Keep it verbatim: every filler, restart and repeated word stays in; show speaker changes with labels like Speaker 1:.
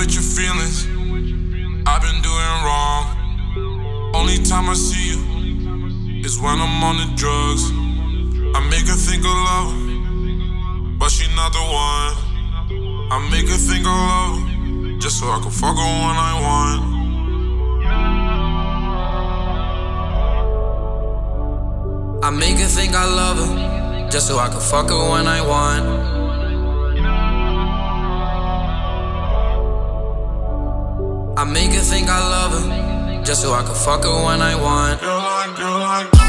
Speaker 1: with your feelings. I've been doing wrong. Only time I see you is when I'm on the drugs. I make her think I love her, but she not the one. I make her think I love her, just so I can fuck her when I want. I make her think I love her, just so I can fuck her when I want. I make her think I love her, just so I can fuck her when I want. Girl, I, girl, I